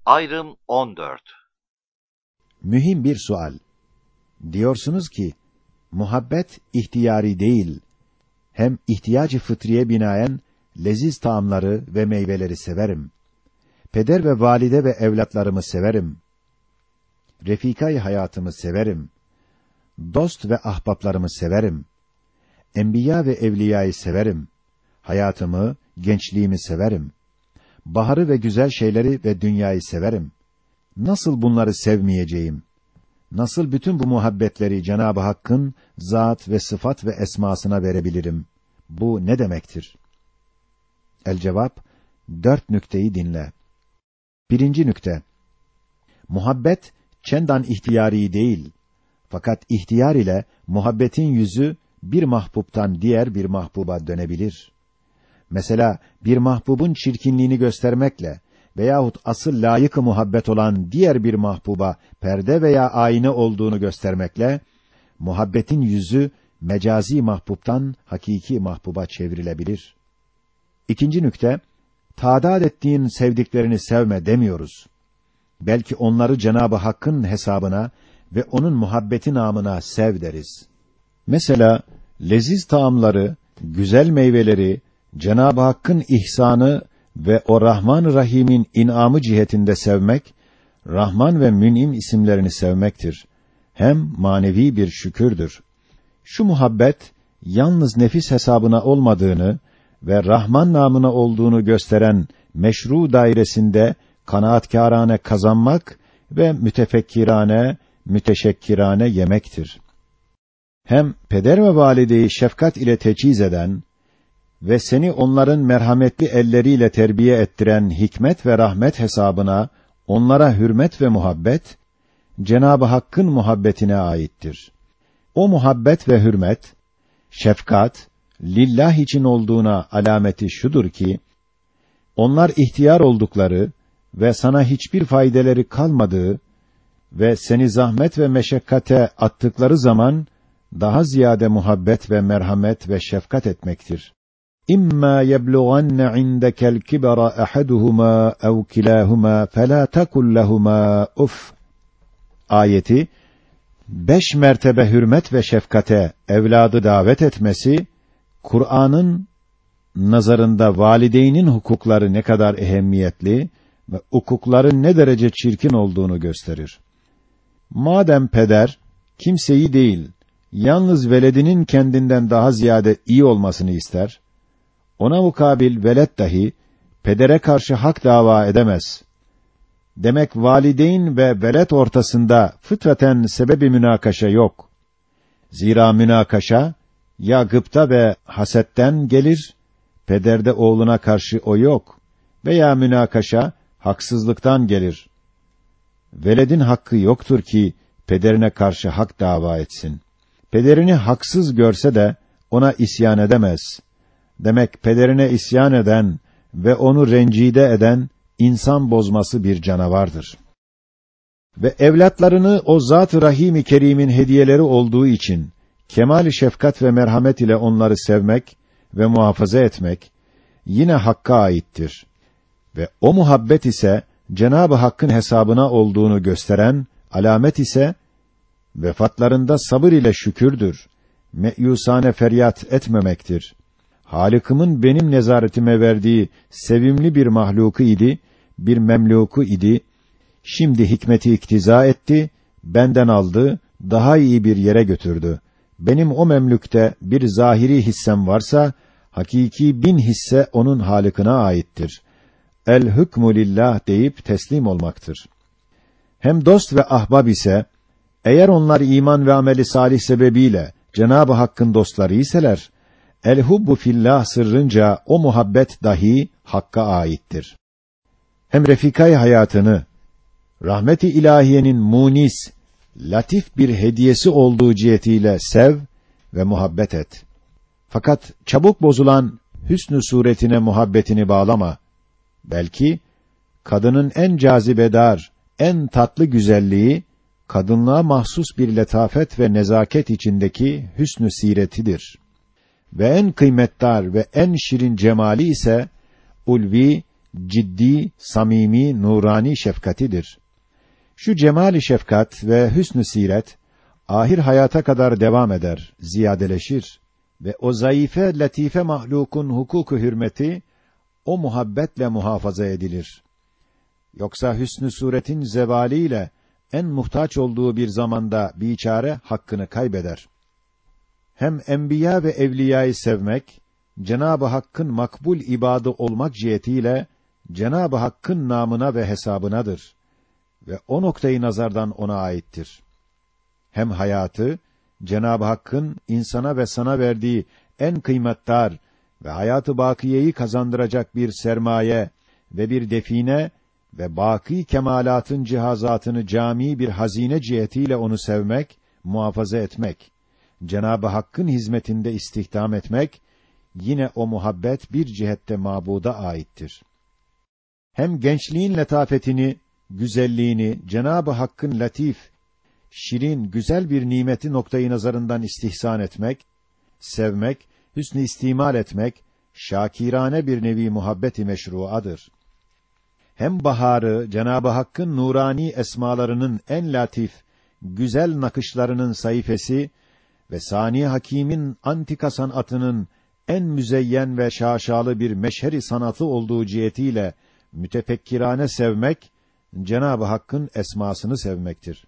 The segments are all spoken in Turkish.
Ayrım 14. Mühim bir sual. Diyorsunuz ki, muhabbet ihtiyari değil, hem ihtiyacı fıtriye binaen leziz taamları ve meyveleri severim. Peder ve valide ve evlatlarımı severim. Refika-i hayatımı severim. Dost ve ahbaplarımı severim. Enbiya ve evliyayı severim. Hayatımı, gençliğimi severim. Baharı ve güzel şeyleri ve dünyayı severim. Nasıl bunları sevmeyeceğim? Nasıl bütün bu muhabbetleri Cenab-ı Hakk'ın zat ve sıfat ve esmasına verebilirim? Bu ne demektir? El-cevap, 4 nükteyi dinle. 1. nükte. Muhabbet, çendan ihtiyari değil. Fakat ihtiyar ile muhabbetin yüzü bir mahbubtan diğer bir mahbuba dönebilir. Mesela bir mahbubun çirkinliğini göstermekle veyahut asıl layık-ı muhabbet olan diğer bir mahbuba perde veya ayna olduğunu göstermekle muhabbetin yüzü mecazi mahbubtan hakiki mahbuba çevrilebilir. 2. nükte, tadat ettiğin sevdiklerini sevme demiyoruz. Belki onları Cenab-ı Hakk'ın hesabına ve onun muhabbeti namına sev deriz. Mesela leziz taamları, güzel meyveleri, Cenab-ı Hakk'ın ihsanı ve o Rahman-ı Rahim'in inamı cihetinde sevmek, Rahman ve Mün'im isimlerini sevmektir. Hem manevi bir şükürdür. Şu muhabbet, yalnız nefis hesabına olmadığını ve Rahman namına olduğunu gösteren meşru dairesinde kanaatkârane kazanmak ve mütefekkirane, müteşekkirane yemektir. Hem peder ve valideyi şefkat ile teçhiz eden ve seni onların merhametli elleriyle terbiye ettiren hikmet ve rahmet hesabına onlara hürmet ve muhabbet, Cenab-ı Hakk'ın muhabbetine aittir. O muhabbet ve hürmet, şefkat, lillah için olduğuna alameti şudur ki, onlar ihtiyar oldukları ve sana hiçbir faydeleri kalmadığı ve seni zahmet ve meşakkate attıkları zaman, daha ziyade muhabbet ve merhamet ve şefkat etmektir. İmma yeblughanne indekel kibara ahaduhuma ev kilahuma fela tekul lehuma uf. Ayeti 5 mertebe hürmet ve şefkate evladı davet etmesi, Kur'an'ın nazarında valideynin hukukları ne kadar ehemmiyetli ve hukukların ne derece çirkin olduğunu gösterir. Madem peder kimseyi değil, yalnız veledinin kendinden daha ziyade iyi olmasını ister, ona mukabil velet dahi pedere karşı hak dava edemez. Demek valideyn ve velet ortasında fıtraten sebebi münakaşa yok. Zira münakaşa ya gıpta ve hasetten gelir, pederde oğluna karşı o yok, veya münakaşa haksızlıktan gelir. Veledin hakkı yoktur ki pederine karşı hak dava etsin. Pederini haksız görse de ona isyan edemez. Demek pederine isyan eden ve onu rencide eden insan bozması bir canavardır. Ve evlatlarını o Zat-ı Rahim-i Kerim'in hediyeleri olduğu için kemal-i şefkat ve merhamet ile onları sevmek ve muhafaza etmek yine Hakk'a aittir. Ve o muhabbet ise Cenab-ı Hakk'ın hesabına olduğunu gösteren alamet ise vefatlarında sabır ile şükürdür. Meyusane feryat etmemektir. Halık'ımın benim nezaretime verdiği sevimli bir mahluku idi, bir memluku idi. Şimdi hikmeti iktiza etti, benden aldı, daha iyi bir yere götürdü. Benim o memlükte bir zahiri hissem varsa, hakiki 1000 hisse onun Halık'ına aittir. El hükmü lillah deyip teslim olmaktır. Hem dost ve ahbab ise, eğer onlar iman ve ameli salih sebebiyle Cenab-ı Hakk'ın dostları iseler, el-hubbu fillah sırrınca o muhabbet dahi Hakk'a aittir. Hem refikâ-i hayatını, rahmet-i ilahiyenin munis, latif bir hediyesi olduğu cihetiyle sev ve muhabbet et. Fakat çabuk bozulan hüsnü suretine muhabbetini bağlama. Belki, kadının en cazibedar, en tatlı güzelliği, kadınlığa mahsus bir letafet ve nezaket içindeki hüsnü siretidir. Ve en kıymetdar ve en şirin cemali ise ulvi ciddi, samimi, nurani şefkatidir. Şu cemali şefkat ve hüsnü siret, ahir hayata kadar devam eder, ziyadeleşir ve o zayıfe, latife mahlukun hukuku hürmeti, o muhabbetle muhafaza edilir. Yoksa hüsnü suretin zevaliyle, en muhtaç olduğu bir zamanda biçare hakkını kaybeder. Hem enbiya ve evliyayı sevmek, Cenab-ı Hakk'ın makbul ibadı olmak cihetiyle, Cenab-ı Hakk'ın namına ve hesabınadır ve o noktayı nazardan ona aittir. Hem hayatı, Cenab-ı Hakk'ın insana ve sana verdiği en kıymetdar ve hayatı bakiyeyi kazandıracak bir sermaye ve bir define ve baki kemalatın cihazatını cami bir hazine cihetiyle onu sevmek, muhafaza etmek, Cenab-ı Hakk'ın hizmetinde istihdam etmek, yine o muhabbet bir cihette mabuda aittir. Hem gençliğin letafetini, güzelliğini Cenab-ı Hakk'ın latif, şirin, güzel bir nimeti noktayı nazarından istihsan etmek, sevmek, hüsnü istimal etmek, şakirane bir nevi muhabbet-i meşruadır. Hem baharı, Cenab-ı Hakk'ın nurani esmalarının en latif, güzel nakışlarının sayfası ve Sani Hakîm'in antika sanatının en müzeyyen ve şaşalı bir meşheri sanatı olduğu cihetiyle mütefekkirane sevmek, Cenab-ı Hakk'ın esmasını sevmektir.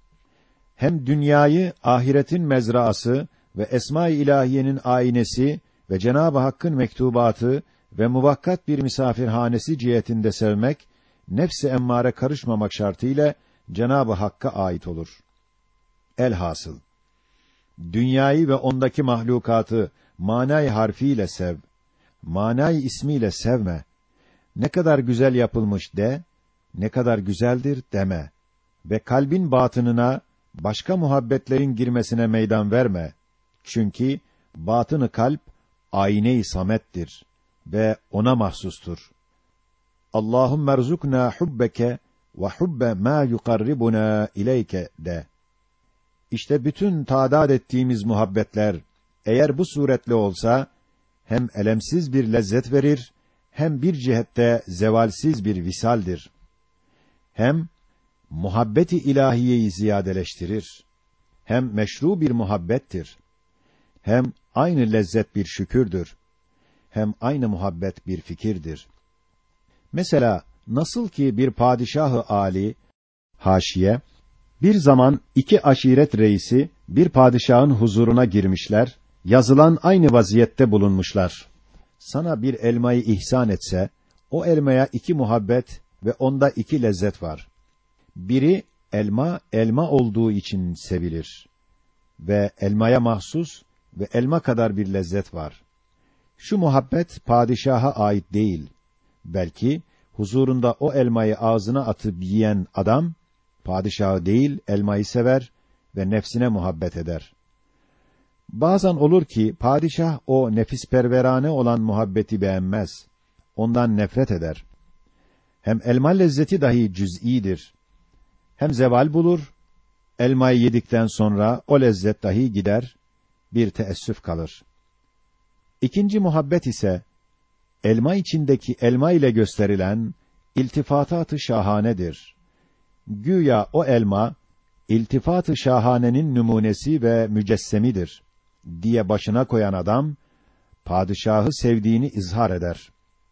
Hem dünyayı ahiretin mezraası ve esma-i ilahiyenin aynesi ve Cenab-ı Hakk'ın mektubatı ve muvakkat bir misafirhanesi cihetinde sevmek, nefs-i emmare karışmamak şartıyla Cenab-ı Hakk'a ait olur. Elhasıl, dünyayı ve ondaki mahlukatı manay harfiyle sev, manay ismiyle sevme. Ne kadar güzel yapılmış de, ne kadar güzeldir deme ve kalbin batınına başka muhabbetlerin girmesine meydan verme. Çünkü batını kalp ayne-i samettir ve ona mahsustur. Allahumme erzukna hubbeke ve hubbe ma yukarribuna ileyke de. İşte bütün tadat ettiğimiz muhabbetler eğer bu suretle olsa hem elemsiz bir lezzet verir, hem bir cihette zevalsiz bir visaldir. Hem muhabbeti ilahiyeyi ziyadeleştirir. Hem meşru bir muhabbettir. Hem aynı lezzet bir şükürdür. Hem aynı muhabbet bir fikirdir. Mesela nasıl ki bir padişahı âli, haşiye, bir zaman iki aşiret reisi bir padişahın huzuruna girmişler, yazılan aynı vaziyette bulunmuşlar. Sana bir elmayı ihsan etse, o elmaya iki muhabbet ve onda iki lezzet var. Biri, elma olduğu için sevilir. Ve elmaya mahsus ve elma kadar bir lezzet var. Şu muhabbet, padişaha ait değil. Belki, huzurunda o elmayı ağzına atıp yiyen adam, padişahı değil, elmayı sever ve nefsine muhabbet eder. Bazen olur ki, padişah o nefisperverane olan muhabbeti beğenmez. Ondan nefret eder. Hem elma lezzeti dahi cüz'idir. Hem zeval bulur, elmayı yedikten sonra o lezzet dahi gider, bir teessüf kalır. İkinci muhabbet ise, elma içindeki elma ile gösterilen iltifatat-ı şahanedir. Güya o elma, iltifat-ı şahanenin numunesi ve mücessemidir diye başına koyan adam, padişahı sevdiğini izhar eder.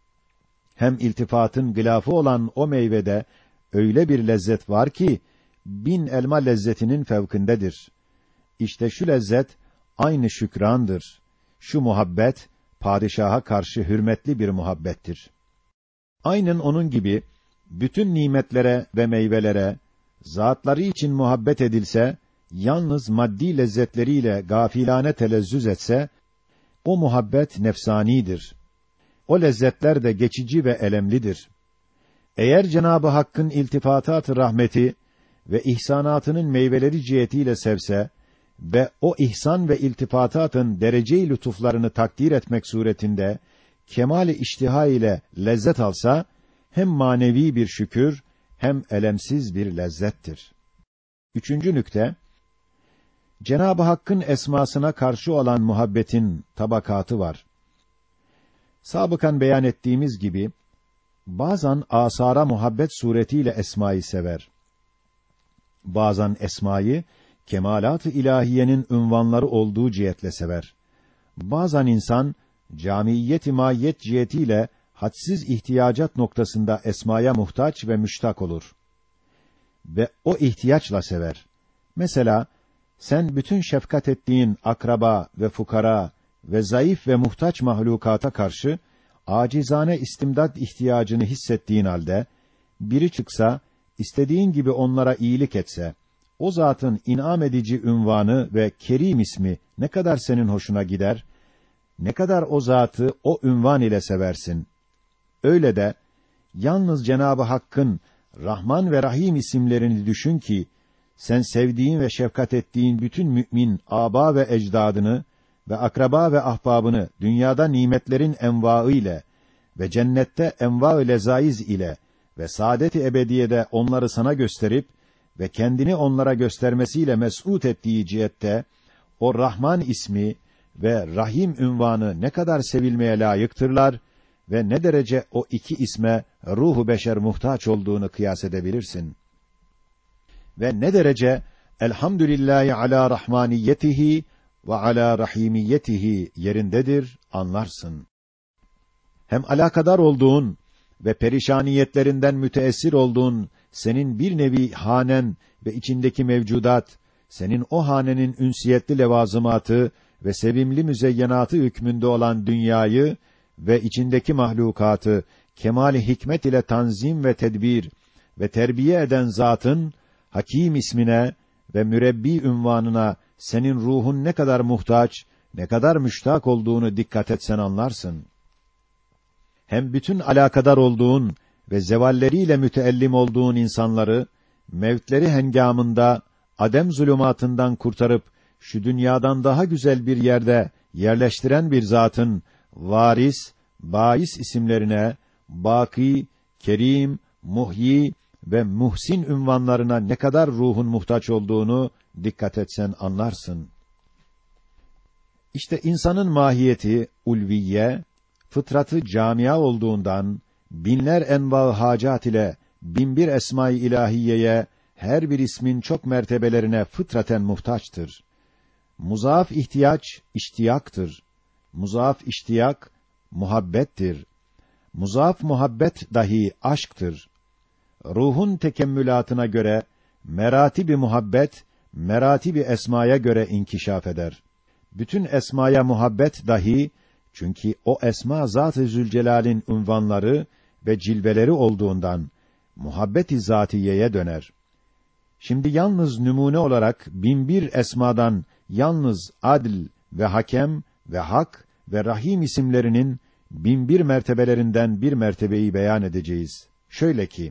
Hem iltifatın gılafı olan o meyvede öyle bir lezzet var ki, 1000 elma lezzetinin fevkindedir. İşte şu lezzet, aynı şükrandır. Şu muhabbet, padişaha karşı hürmetli bir muhabbettir. Aynen onun gibi, bütün nimetlere ve meyvelere, zatları için muhabbet edilse, yalnız maddi lezzetleriyle gafilane telezzüz etse, o muhabbet nefsanidir. O lezzetler de geçici ve elemlidir. Eğer Cenab-ı Hakk'ın iltifatat-ı rahmeti ve ihsanatının meyveleri cihetiyle sevse ve o ihsan ve iltifatatın derece-i lütuflarını takdir etmek suretinde kemal-i iştiha ile lezzet alsa, hem manevi bir şükür, hem elemsiz bir lezzettir. Üçüncü nükte, Cenab-ı Hakk'ın esmasına karşı olan muhabbetin tabakatı var. Sabıkan beyan ettiğimiz gibi, Bazen asara muhabbet suretiyle esmayı sever. Bazen esmayı kemalat-ı ilahiyenin ünvanları olduğu cihetle sever. Bazen insan camiyet-i mahiyet cihetiyle hadsiz ihtiyacat noktasında esmaya muhtaç ve müştak olur. Ve o ihtiyaçla sever. Mesela sen bütün şefkat ettiğin akraba ve fukara ve zayıf ve muhtaç mahlukata karşı acizane istimdat ihtiyacını hissettiğin halde biri çıksa, istediğin gibi onlara iyilik etse, o zatın in'am edici ünvanı ve Kerim ismi ne kadar senin hoşuna gider, ne kadar o zatı o ünvan ile seversin. Öyle de yalnız Cenab-ı Hakk'ın Rahman ve Rahim isimlerini düşün ki sen sevdiğin ve şefkat ettiğin bütün mümin âbâ ve ecdadını ve akraba ve ahbabını dünyada nimetlerin envaı ile ve cennette enva-ı lezaiz ile ve saadet-i ebediyede onları sana gösterip ve kendini onlara göstermesiyle mes'ud ettiği cihette o Rahman ismi ve Rahim ünvanı ne kadar sevilmeye layıktırlar ve ne derece o iki isme ruhu beşer muhtaç olduğunu kıyas edebilirsin. Ve ne derece elhamdülillahi ala rahmaniyetihi ve ala rahimiyetihi yerindedir, anlarsın. Hem alakadar olduğun ve perişaniyetlerinden müteessir olduğun senin bir nevi hanen ve içindeki mevcudat, senin o hanenin ünsiyetli levazımatı ve sevimli müzeyyenatı hükmünde olan dünyayı ve içindeki mahlukatı kemâl-i hikmet ile tanzim ve tedbir ve terbiye eden zatın Hakim ismine ve mürebbi ünvanına senin ruhun ne kadar muhtaç, ne kadar müştak olduğunu dikkat etsen anlarsın. Hem bütün alakadar olduğun ve zevalleriyle müteellim olduğun insanları, mevtleri hengamında, adem zulümatından kurtarıp, şu dünyadan daha güzel bir yerde yerleştiren bir zatın, varis, bais isimlerine, baki, kerim, muhyi ve muhsin ünvanlarına ne kadar ruhun muhtaç olduğunu dikkat etsen anlarsın. İşte insanın mahiyeti ulviye, fıtratı camia olduğundan binler enva-ı hacat ile binbir esma-i ilahiyeye her bir ismin çok mertebelerine fıtraten muhtaçtır. Muzaaf ihtiyaç iştiyaktır. Muzaaf iştiyak muhabbettir. Muzaaf muhabbet dahi aşktır. Ruhun tekemmülatına göre meratibi muhabbet, meratibi esmaya göre inkişaf eder. Bütün esmaya muhabbet dahi, çünkü o esma Zat-ı Zülcelal'in unvanları ve cilveleri olduğundan muhabbet-i zatiyeye döner. Şimdi yalnız numune olarak binbir esmadan yalnız adl ve hakem ve hak ve rahim isimlerinin binbir mertebelerinden bir mertebeyi beyan edeceğiz. Şöyle ki,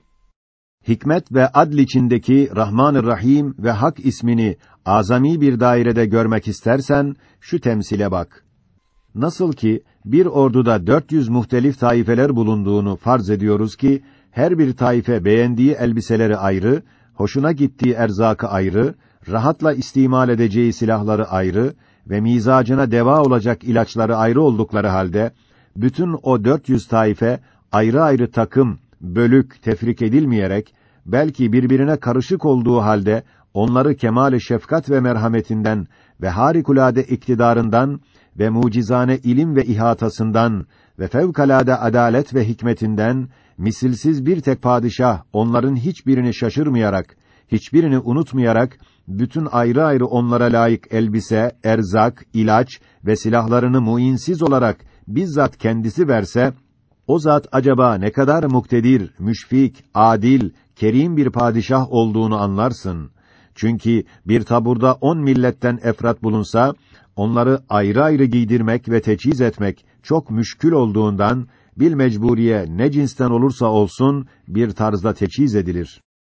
hikmet ve adl içindeki Rahman-ı Rahim ve Hak ismini azami bir dairede görmek istersen şu temsile bak. Nasıl ki bir orduda 400 muhtelif taifeler bulunduğunu farz ediyoruz ki her bir taife beğendiği elbiseleri ayrı, hoşuna gittiği erzakı ayrı, rahatla istimal edeceği silahları ayrı ve mizacına deva olacak ilaçları ayrı oldukları halde bütün o 400 taife ayrı ayrı takım, bölük, tefrik edilmeyerek belki birbirine karışık olduğu halde onları kemâl-i şefkat ve merhametinden ve harikulade iktidarından ve mucizane ilim ve ihatasından ve fevkalade adalet ve hikmetinden misilsiz bir tek padişah onların hiçbirini şaşırmayarak, hiçbirini unutmayarak bütün ayrı ayrı onlara layık elbise, erzak, ilaç ve silahlarını muinsiz olarak bizzat kendisi verse, o zat acaba ne kadar muktedir, müşfik, adil, kerim bir padişah olduğunu anlarsın. Çünkü bir taburda 10 milletten efrat bulunsa, onları ayrı ayrı giydirmek ve teçhiz etmek çok müşkül olduğundan, bil mecburiye ne cinsten olursa olsun bir tarzda teçhiz edilir.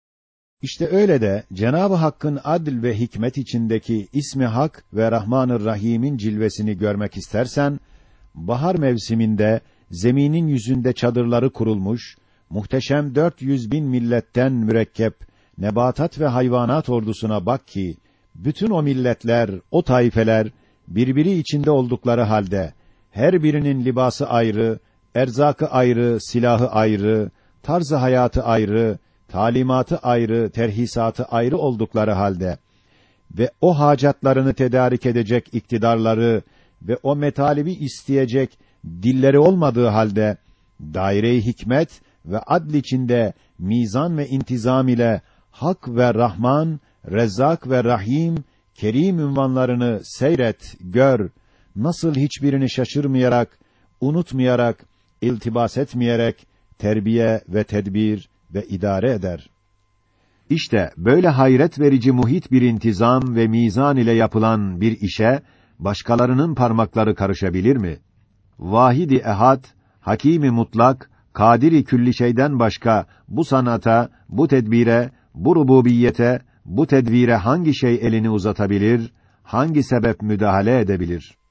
İşte öyle de Cenab-ı Hakk'ın adl ve hikmet içindeki İsmi Hak ve Rahman-ı Rahim'in cilvesini görmek istersen, bahar mevsiminde zeminin yüzünde çadırları kurulmuş, muhteşem 400.000 milletten mürekkep nebatat ve hayvanat ordusuna bak ki, bütün o milletler, o taifeler, birbiri içinde oldukları halde, her birinin libası ayrı, erzakı ayrı, silahı ayrı, tarzı hayatı ayrı, talimatı ayrı, terhisatı ayrı oldukları halde ve o hacatlarını tedarik edecek iktidarları ve o metalibi isteyecek dilleri olmadığı halde daire-i hikmet ve adl içinde mizan ve intizam ile Hak ve Rahman, Rezzak ve Rahim, Kerim ünvanlarını seyret, gör. Nasıl hiçbirini şaşırmayarak, unutmayarak, iltibas etmeyerek terbiye ve tedbir ve idare eder. İşte böyle hayret verici muhit bir intizam ve mizan ile yapılan bir işe başkalarının parmakları karışabilir mi? Vahid-i ehad, Hakim-i mutlak, Kadir-i külli şeyden başka bu sanata, bu tedbire, bu rububiyete, bu tedvire hangi şey elini uzatabilir, hangi sebep müdahale edebilir?